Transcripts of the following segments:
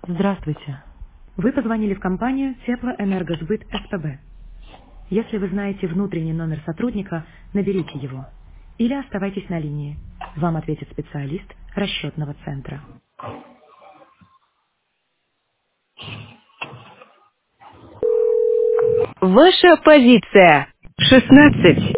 Здравствуйте. Вы позвонили в компанию Теплоэнергосбыт СПБ. Если вы знаете внутренний номер сотрудника, наберите его. Или оставайтесь на линии. Вам ответит специалист расчетного центра. Ваша позиция. 16.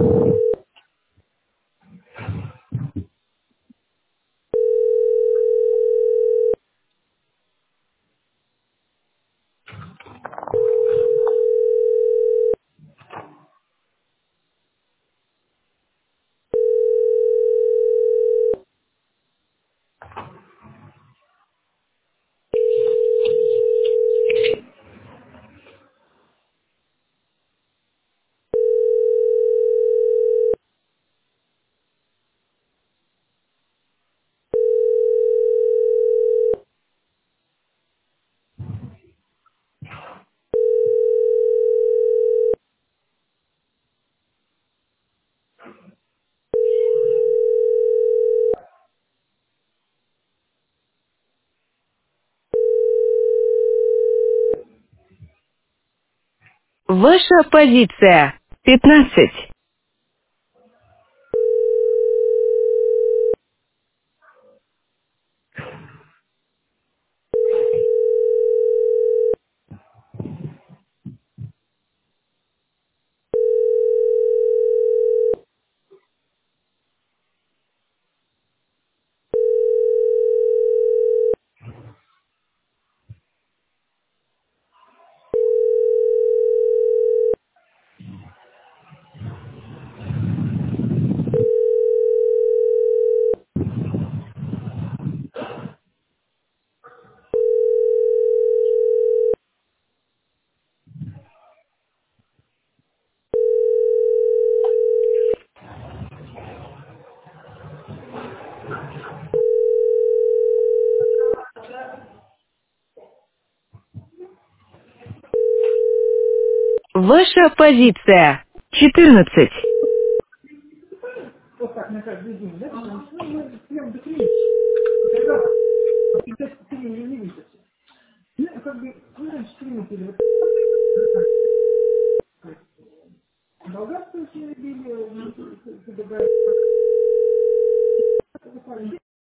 Ваша позиция. 15. Ваша позиция. 14. Вот так на каждый день, да? Потому что мы пьем документ, когда 53 миллилитра. Ну, как бы, мы раньше приметили, вот, болгарскую все любили, добавить